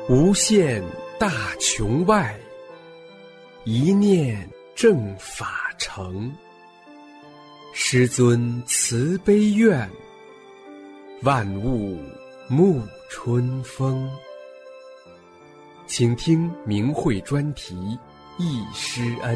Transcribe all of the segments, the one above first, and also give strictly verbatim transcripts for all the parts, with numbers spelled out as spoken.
无限大穹外，一念正法成。师尊慈悲愿，万物沐春风。请听明慧专题忆师恩。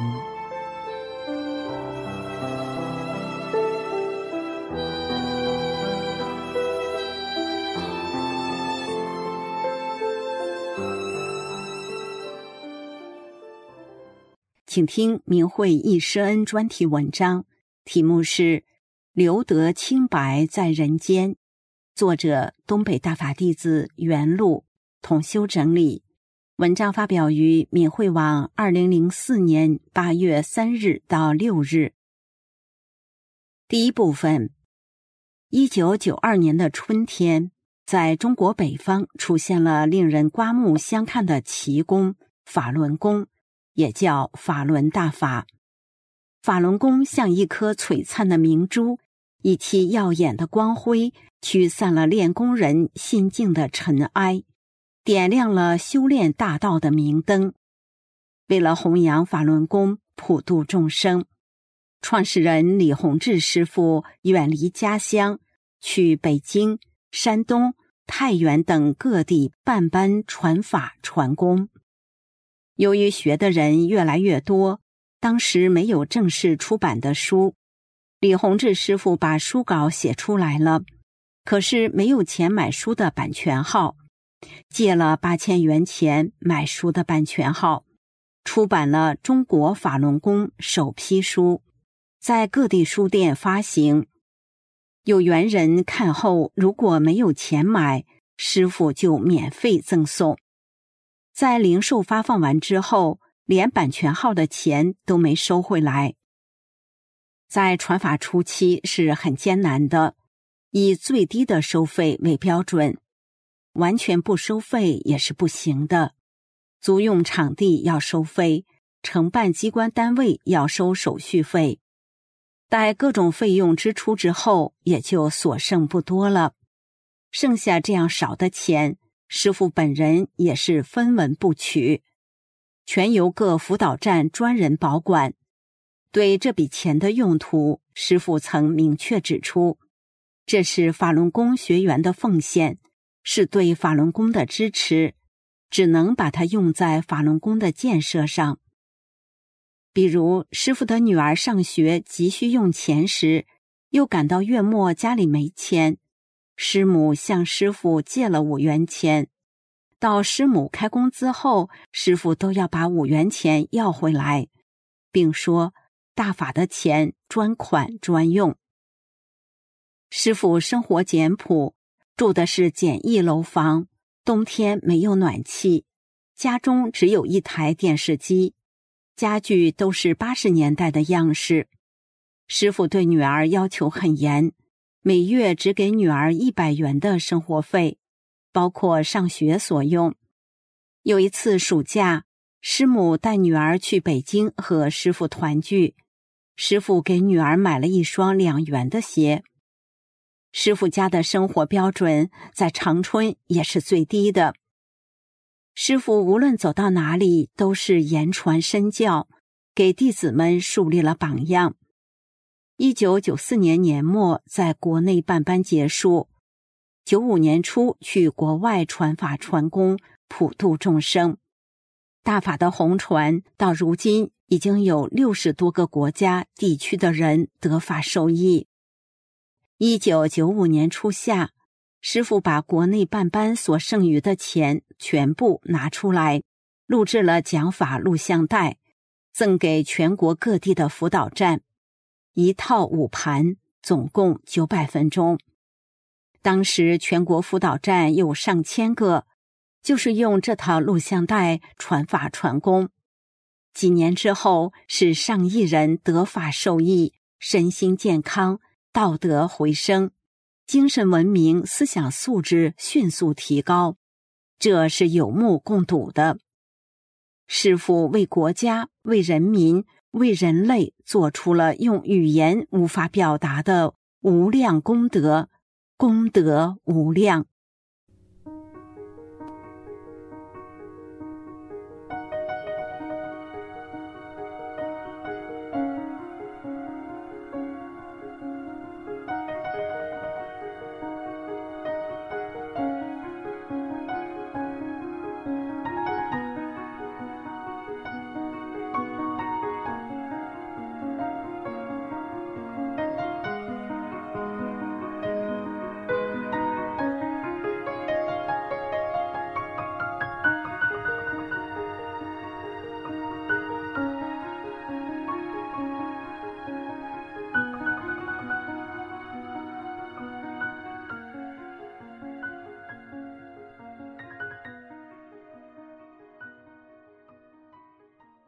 请听明慧忆师恩专题文章，题目是留得清白在人间，作者东北大法弟子袁路，统修整理。文章发表于明慧网二零零四年八月三日到六日。第一部分，一九九二年的春天，在中国北方出现了令人刮目相看的奇功法轮功，也叫法轮大法。法轮功像一颗璀璨的明珠，一期耀眼的光辉，驱散了练功人心境的尘埃，点亮了修炼大道的明灯。为了弘扬法轮功，普度众生，创始人李洪志师父远离家乡，去北京、山东、太原等各地办班传法传功。由于学的人越来越多，当时没有正式出版的书，李洪志师父把书稿写出来了，可是没有钱买书的版权号，借了八千元钱买书的版权号，出版了《中国法轮功》首批书，在各地书店发行。有缘人看后，如果没有钱买，师父就免费赠送。在零售发放完之后，连版权号的钱都没收回来。在传法初期是很艰难的，以最低的收费为标准，完全不收费也是不行的。租用场地要收费，承办机关单位要收手续费。待各种费用支出之后，也就所剩不多了。剩下这样少的钱，师父本人也是分文不取，全由各辅导站专人保管。对这笔钱的用途，师父曾明确指出，这是法轮功学员的奉献，是对法轮功的支持，只能把它用在法轮功的建设上。比如师父的女儿上学急需用钱时，又感到月末家里没钱，师母向师父借了五元钱，到师母开工资后，师父都要把五元钱要回来，并说大法的钱专款专用。师父生活简朴，住的是简易楼房，冬天没有暖气，家中只有一台电视机，家具都是八十年代的样式。师父对女儿要求很严，每月只给女儿一百元的生活费，包括上学所用。有一次暑假，师母带女儿去北京和师父团聚，师父给女儿买了一双两元的鞋。师父家的生活标准在长春也是最低的。师父无论走到哪里都是言传身教，给弟子们树立了榜样。一九九四年年末在国内办班结束，九五年初去国外传法传功，普度众生。大法的弘传到如今已经有六十多个国家地区的人得法受益。一九九五年初夏，师父把国内办班所剩余的钱全部拿出来，录制了讲法录像带，赠给全国各地的辅导站，一套五盘，总共九百分钟。当时全国辅导站有上千个，就是用这套录像带传法传功。几年之后，是上亿人得法受益，身心健康，道德回升，精神文明思想素质迅速提高，这是有目共睹的。师父为国家、为人民、为人类做出了用语言无法表达的无量功德，功德无量。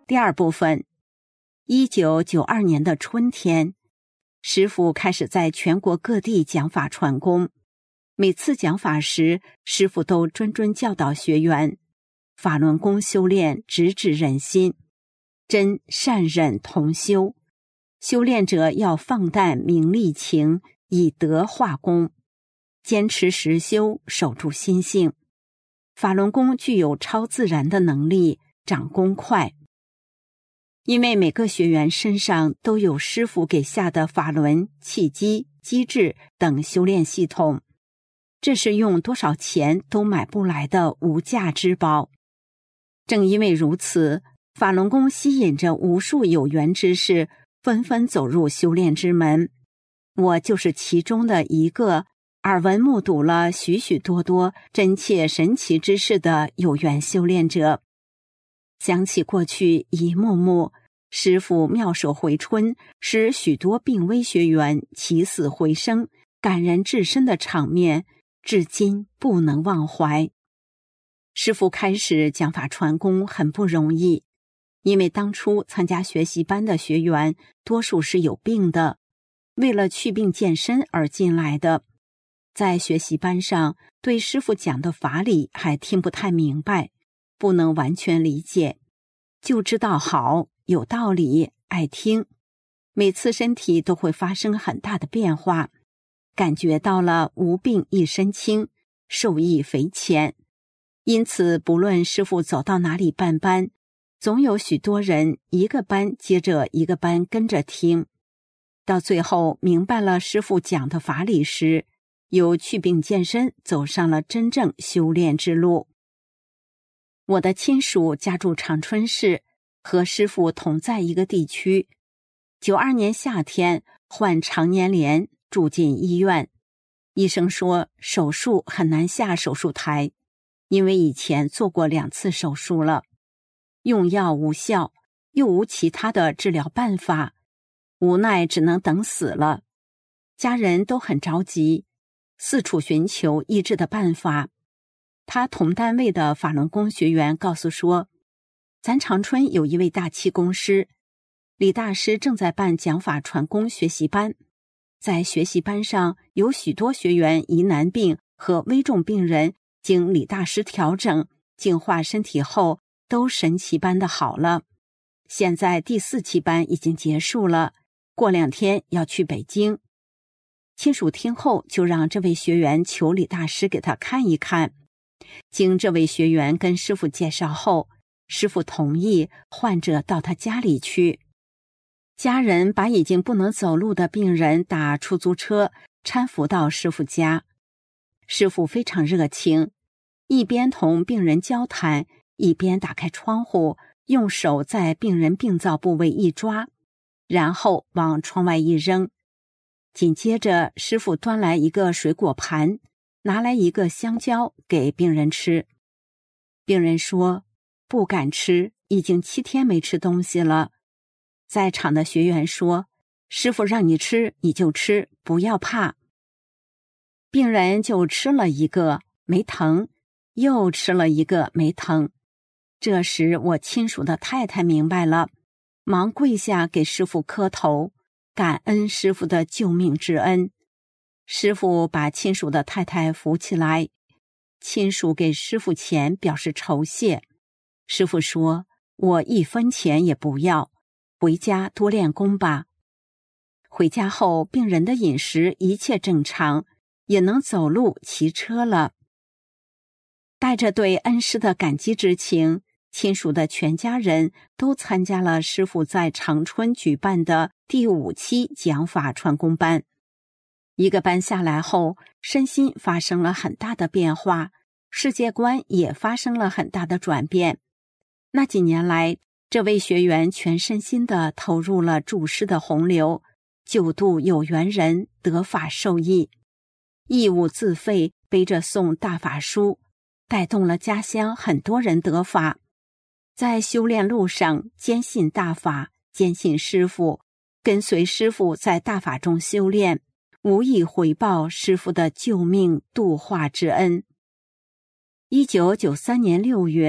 第二部分，一九九二年的春天，师父开始在全国各地讲法传功。每次讲法时，师父都谆谆教导学员，法轮功修炼直指人心，真善忍同修。修炼者要放淡名利情，以德化功，坚持实修，守住心性。法轮功具有超自然的能力，长功快。因为每个学员身上都有师父给下的法轮、气机、机制等修炼系统，这是用多少钱都买不来的无价之宝。正因为如此，法轮功吸引着无数有缘之士纷纷走入修炼之门。我就是其中的一个，耳闻目睹了许许多多真切神奇之事的有缘修炼者。想起过去一幕幕师父妙手回春，使许多病危学员起死回生，感人至深的场面，至今不能忘怀。师父开始讲法传功很不容易，因为当初参加学习班的学员多数是有病的，为了祛病健身而进来的，在学习班上对师父讲的法理还听不太明白，不能完全理解，就知道好，有道理，爱听。每次身体都会发生很大的变化，感觉到了无病一身轻，受益匪浅。因此不论师父走到哪里办班，总有许多人一个班接着一个班跟着听。到最后明白了师父讲的法理时，由祛病健身走上了真正修炼之路。我的亲属家住长春市，和师父同在一个地区。九二年夏天患肠粘连，住进医院。医生说手术很难下手术台，因为以前做过两次手术了，用药无效，又无其他的治疗办法，无奈只能等死了。家人都很着急，四处寻求医治的办法。他同单位的法轮功学员告诉说，咱长春有一位大气功师，李大师正在办讲法传功学习班，在学习班上有许多学员疑难病和危重病人经李大师调整净化身体后都神奇般的好了。现在第四期班已经结束了，过两天要去北京。亲属听后就让这位学员求李大师给他看一看。经这位学员跟师父介绍后，师父同意患者到他家里去。家人把已经不能走路的病人打出租车搀扶到师父家。师父非常热情，一边同病人交谈，一边打开窗户，用手在病人病灶部位一抓，然后往窗外一扔。紧接着师父端来一个水果盘，拿来一个香蕉给病人吃。病人说不敢吃，已经七天没吃东西了。在场的学员说，师父让你吃你就吃，不要怕。病人就吃了一个，没疼，又吃了一个，没疼。这时我亲属的太太明白了，忙跪下给师父磕头，感恩师父的救命之恩。师父把亲属的太太扶起来，亲属给师父钱表示酬谢。师父说，我一分钱也不要，回家多练功吧。回家后病人的饮食一切正常，也能走路骑车了。带着对恩师的感激之情，亲属的全家人都参加了师父在长春举办的第五期讲法传功班。一个班下来后，身心发生了很大的变化，世界观也发生了很大的转变。那几年来，这位学员全身心地投入了助师的洪流，救度有缘人得法受益，义务自费背着诵大法书，带动了家乡很多人得法。在修炼路上坚信大法，坚信师父，跟随师父在大法中修炼，无以回报师父的救命度化之恩。一九九三年六月，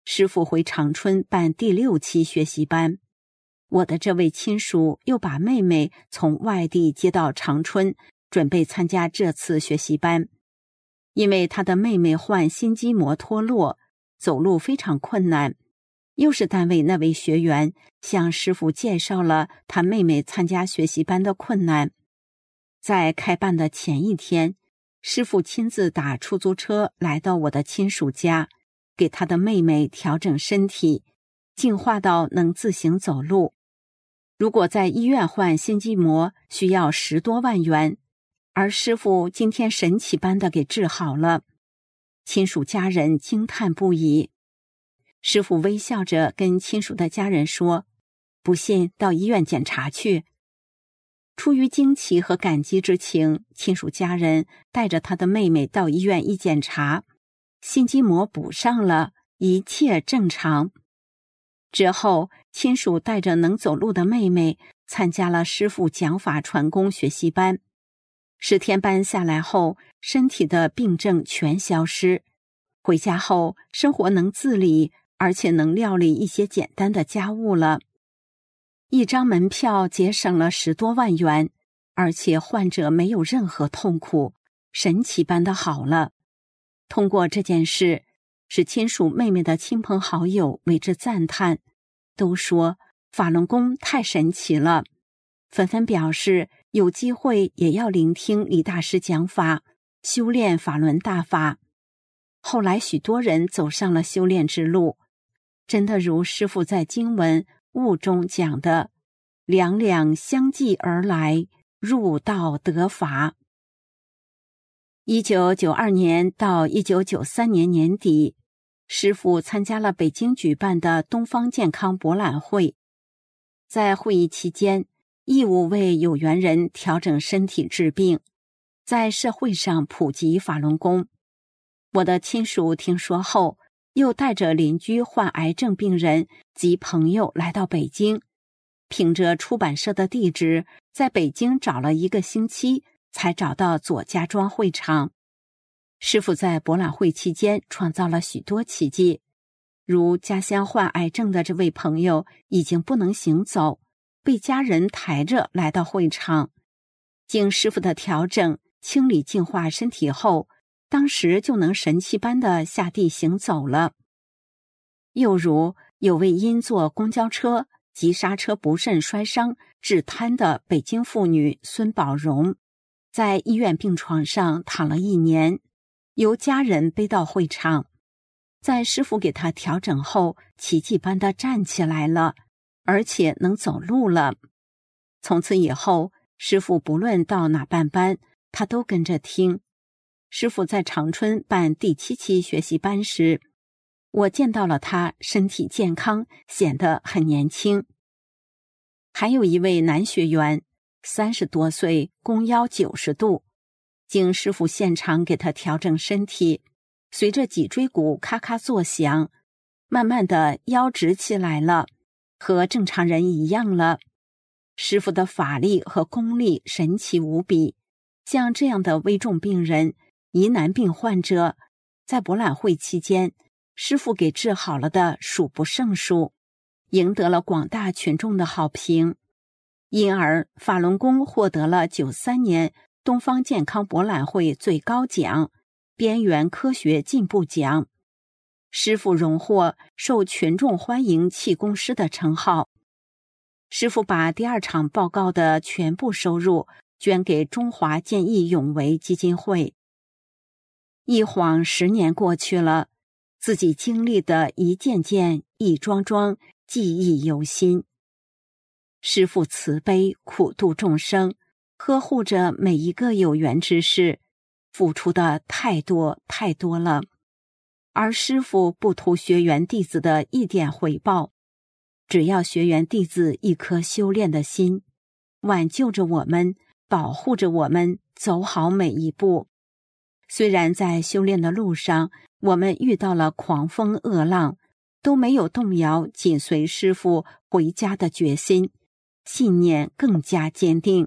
师傅回长春办第六期学习班。我的这位亲属又把妹妹从外地接到长春，准备参加这次学习班。因为他的妹妹患心肌膜脱落，走路非常困难，又是单位那位学员向师傅介绍了他妹妹参加学习班的困难。在开办的前一天，师傅亲自打出租车来到我的亲属家，给他的妹妹调整身体，进化到能自行走路。如果在医院换心肌膜，需要十多万元，而师傅今天神奇般的给治好了，亲属家人惊叹不已。师傅微笑着跟亲属的家人说：“不信到医院检查去。”出于惊奇和感激之情，亲属家人带着他的妹妹到医院一检查，心肌膜补上了，一切正常。之后，亲属带着能走路的妹妹参加了师傅讲法传功学习班。十天班下来后，身体的病症全消失。回家后，生活能自理，而且能料理一些简单的家务了。一张门票节省了十多万元，而且患者没有任何痛苦，神奇般的好了。通过这件事，使亲属妹妹的亲朋好友为之赞叹，都说法轮功太神奇了，纷纷表示有机会也要聆听李大师讲法，修炼法轮大法。后来许多人走上了修炼之路，真的如师父在经文悟中讲的，两两相继而来，入道得法。一九九二年到一九九三年年底，师父参加了北京举办的东方健康博览会。在会议期间，义务为有缘人调整身体治病，在社会上普及法轮功。我的亲属听说后，又带着邻居患癌症病人及朋友来到北京，凭着出版社的地址，在北京找了一个星期，才找到左家庄会场。师父在博览会期间创造了许多奇迹，如家乡患癌症的这位朋友已经不能行走，被家人抬着来到会场，经师父的调整、清理净化身体后，当时就能神奇般的下地行走了。又如有位因坐公交车急刹车不慎摔伤致瘫的北京妇女孙宝荣，在医院病床上躺了一年，由家人背到会场，在师父给她调整后，奇迹般的站起来了，而且能走路了。从此以后，师父不论到哪办班，他都跟着听。师父在长春办第七期学习班时，我见到了他身体健康，显得很年轻。还有一位男学员，三十多岁，弓腰九十度，经师父现场给他调整身体，随着脊椎骨咔咔作响，慢慢的腰直起来了，和正常人一样了。师父的法力和功力神奇无比，像这样的危重病人、疑难病患者，在博览会期间，师父给治好了的数不胜数，赢得了广大群众的好评。因而法轮功获得了九三年东方健康博览会最高奖边缘科学进步奖，师父荣获受群众欢迎气功师的称号。师父把第二场报告的全部收入捐给中华见义勇为基金会。一晃十年过去了，自己经历的一件件、一桩桩，记忆犹新。师父慈悲苦度众生，呵护着每一个有缘之士，付出的太多太多了。而师父不图学员弟子的一点回报，只要学员弟子一颗修炼的心，挽救着我们，保护着我们，走好每一步。虽然在修炼的路上，我们遇到了狂风恶浪，都没有动摇紧随师父回家的决心，信念更加坚定。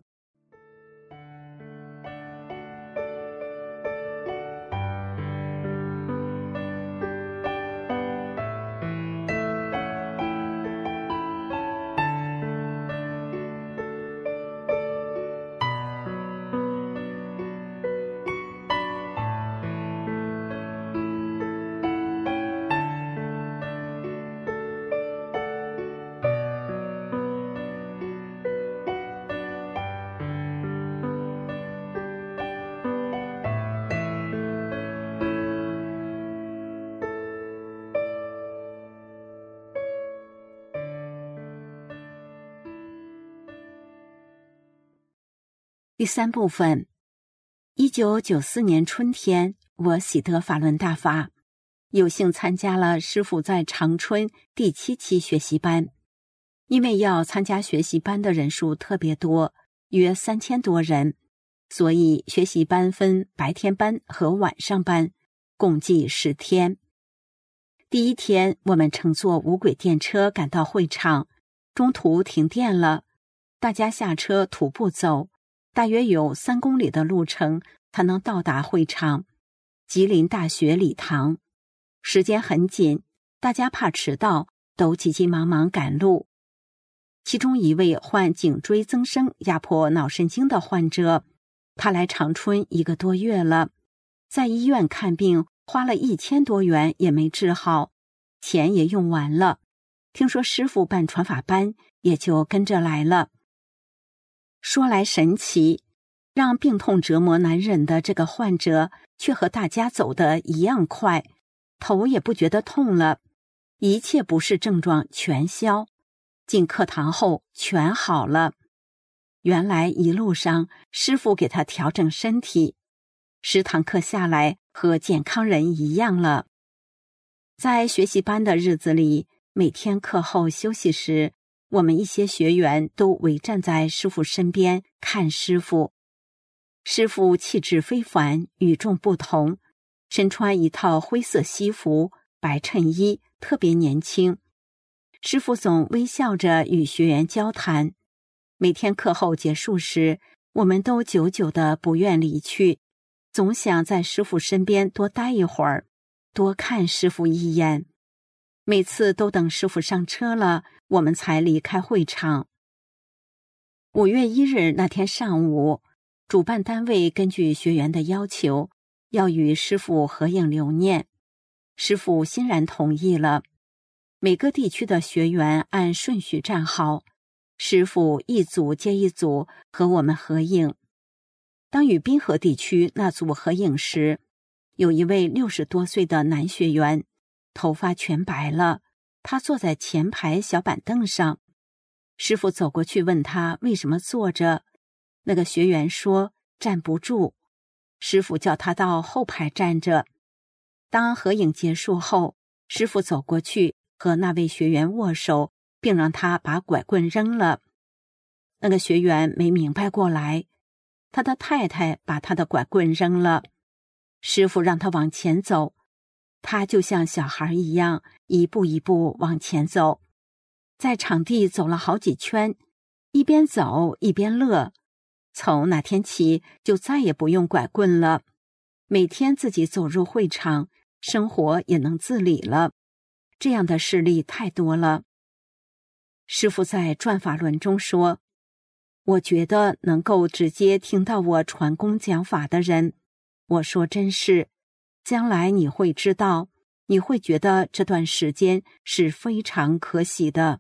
第三部分，一九九四年春天，我喜得法轮大法，有幸参加了师父在长春第七期学习班。因为要参加学习班的人数特别多，约三千多人，所以学习班分白天班和晚上班，共计十天。第一天，我们乘坐无轨电车赶到会场，中途停电了，大家下车徒步走，大约有三公里的路程才能到达会场，吉林大学礼堂。时间很紧，大家怕迟到，都急急忙忙赶路。其中一位患颈椎增生压迫脑神经的患者，他来长春一个多月了，在医院看病花了一千多元也没治好，钱也用完了。听说师父办传法班，也就跟着来了。说来神奇，让病痛折磨难忍的这个患者，却和大家走得一样快，头也不觉得痛了，一切不适症状全消。进课堂后全好了。原来一路上师父给他调整身体，十堂课下来和健康人一样了。在学习班的日子里，每天课后休息时，我们一些学员都围站在师父身边看师父。师父气质非凡，与众不同，身穿一套灰色西服、白衬衣，特别年轻。师父总微笑着与学员交谈。每天课后结束时，我们都久久的不愿离去，总想在师父身边多待一会儿，多看师父一眼。每次都等师父上车了，我们才离开会场。五月一日那天上午，主办单位根据学员的要求，要与师父合影留念。师父欣然同意了。每个地区的学员按顺序站好，师父一组接一组和我们合影。当与滨河地区那组合影时，有一位六十多岁的男学员，头发全白了，他坐在前排小板凳上。师父走过去问他为什么坐着，那个学员说站不住。师父叫他到后排站着。当合影结束后，师父走过去和那位学员握手，并让他把拐棍扔了。那个学员没明白过来，他的太太把他的拐棍扔了。师父让他往前走，他就像小孩一样，一步一步往前走。在场地走了好几圈，一边走一边乐。从那天起，就再也不用拐棍了，每天自己走入会场，生活也能自理了。这样的事例太多了。师父在转法轮中说，我觉得能够直接听到我传功讲法的人，我说真是，将来你会知道，你会觉得这段时间是非常可喜的。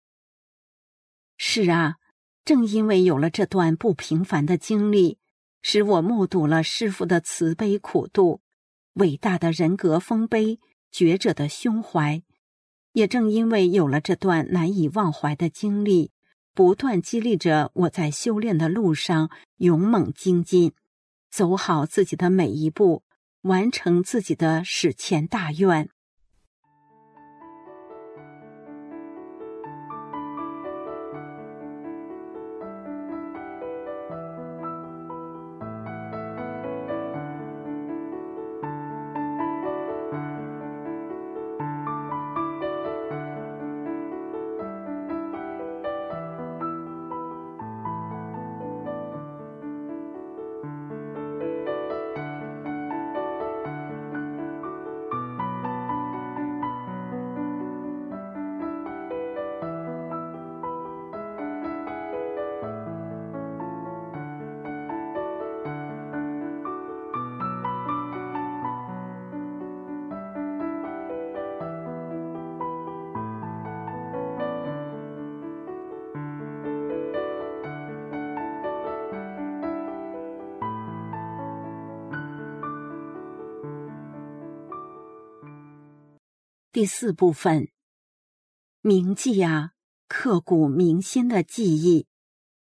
是啊，正因为有了这段不平凡的经历，使我目睹了师父的慈悲苦度，伟大的人格丰碑，觉者的胸怀。也正因为有了这段难以忘怀的经历，不断激励着我在修炼的路上勇猛精进，走好自己的每一步，完成自己的史前大愿。第四部分，铭记啊，刻骨铭心的记忆。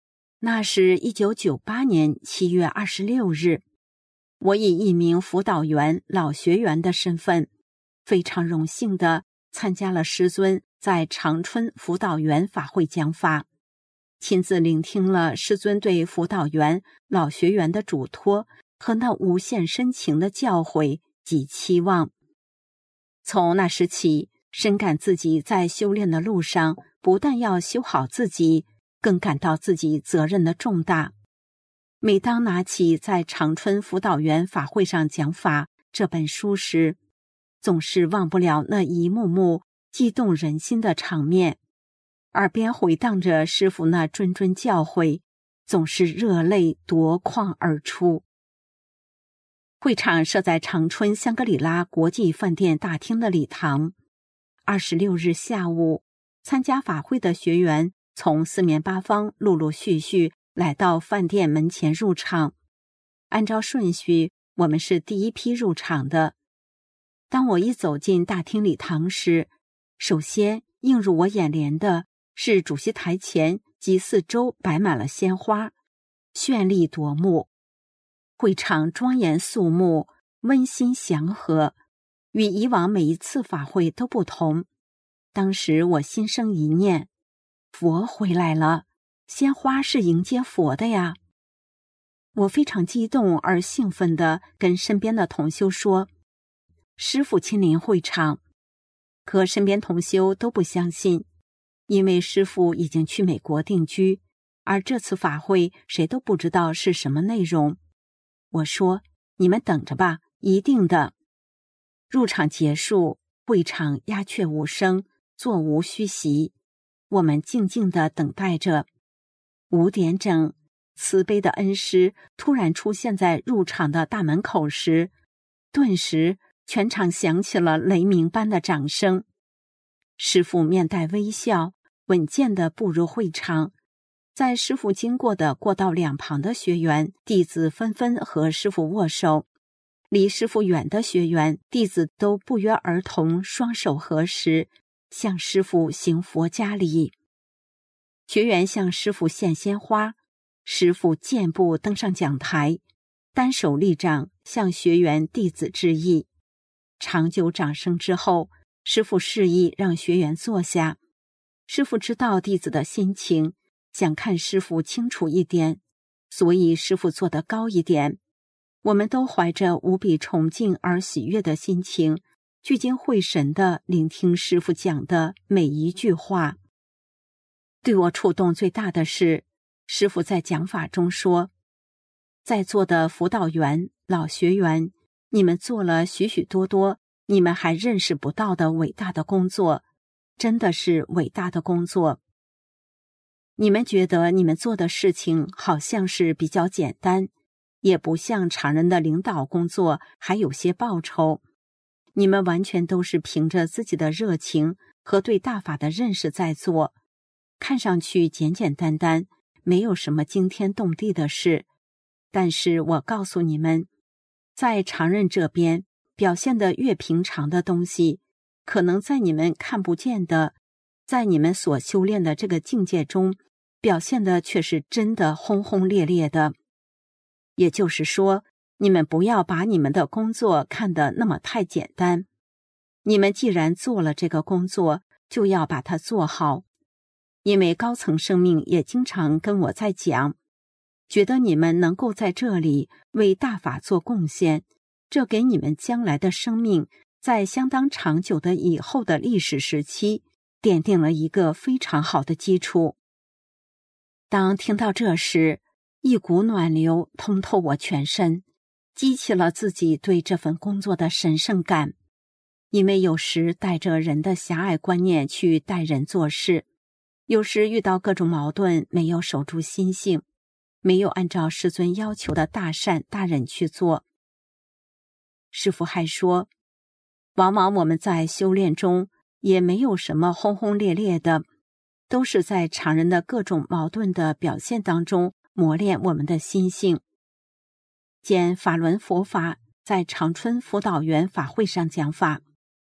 那是一九九八年七月二十六日，我以一名辅导员老学员的身份，非常荣幸地参加了师尊在长春辅导员法会讲法，亲自聆听了师尊对辅导员老学员的嘱托和那无限深情的教诲及期望。从那时起，深感自己在修炼的路上不但要修好自己，更感到自己责任的重大。每当拿起在长春辅导员法会上讲法这本书时，总是忘不了那一幕幕激动人心的场面，耳边回荡着师父那谆谆教诲，总是热泪夺眶而出。会场设在长春香格里拉国际饭店大厅的礼堂。二十六日下午，参加法会的学员从四面八方陆陆续续来到饭店门前入场。按照顺序，我们是第一批入场的。当我一走进大厅礼堂时，首先映入我眼帘的是主席台前及四周摆满了鲜花，绚丽夺目。会场庄严肃穆，温馨祥和，与以往每一次法会都不同。当时我心生一念，佛回来了，鲜花是迎接佛的呀。我非常激动而兴奋地跟身边的同修说，师父亲临会场。可身边同修都不相信，因为师父已经去美国定居，而这次法会谁都不知道是什么内容。我说，你们等着吧，一定的。入场结束，会场鸦雀无声，座无虚席，我们静静地等待着。五点整，慈悲的恩师突然出现在入场的大门口时，顿时全场响起了雷鸣般的掌声。师父面带微笑，稳健地步入会场。在师父经过的过道两旁的学员弟子纷纷和师父握手，离师父远的学员弟子都不约而同双手合十，向师父行佛家礼。学员向师父献鲜花，师父健步登上讲台，单手立掌向学员弟子致意。长久掌声之后，师父示意让学员坐下。师父知道弟子的心情，想看师父清楚一点，所以师父坐得高一点。我们都怀着无比崇敬而喜悦的心情，聚精会神地聆听师父讲的每一句话。对我触动最大的是，师父在讲法中说，在座的辅导员、老学员，你们做了许许多多你们还认识不到的伟大的工作，真的是伟大的工作。你们觉得你们做的事情好像是比较简单，也不像常人的领导工作还有些报酬。你们完全都是凭着自己的热情和对大法的认识在做，看上去简简单单，没有什么惊天动地的事。但是我告诉你们，在常人这边表现得越平常的东西，可能在你们看不见的，在你们所修炼的这个境界中，表现的却是真的轰轰烈烈的。也就是说，你们不要把你们的工作看得那么太简单。你们既然做了这个工作，就要把它做好。因为高层生命也经常跟我在讲，觉得你们能够在这里为大法做贡献，这给你们将来的生命在相当长久的以后的历史时期奠定了一个非常好的基础。当听到这时，一股暖流通透我全身，激起了自己对这份工作的神圣感。因为有时带着人的狭隘观念去待人做事，有时遇到各种矛盾，没有守住心性，没有按照师尊要求的大善大忍去做。师父还说，往往我们在修炼中也没有什么轰轰烈烈的，都是在常人的各种矛盾的表现当中磨练我们的心性。见法轮佛法在长春辅导员法会上讲法。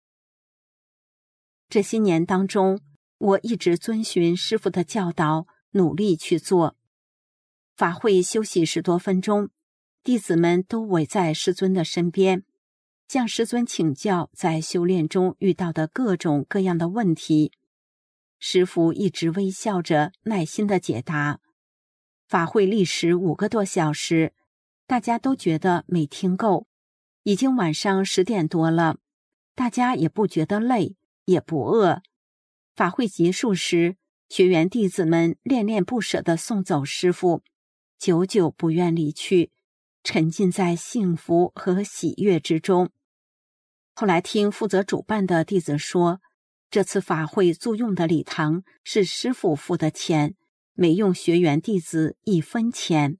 这些年当中，我一直遵循师父的教导，努力去做。 法会休息十多分钟，弟子们都围在师尊的身边，向师尊请教在修炼中遇到的各种各样的问题。师父一直微笑着耐心地解答。法会历时五个多小时，大家都觉得没听够。已经晚上十点多了，大家也不觉得累，也不饿。法会结束时，学员弟子们恋恋不舍地送走师父，久久不愿离去，沉浸在幸福和喜悦之中。后来听负责主办的弟子说，这次法会租用的礼堂是师父付的钱，没用学员弟子一分钱。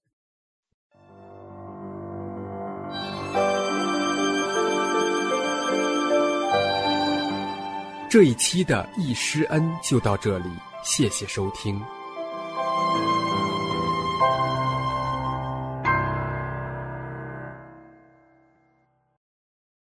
这一期的易师恩就到这里，谢谢收听。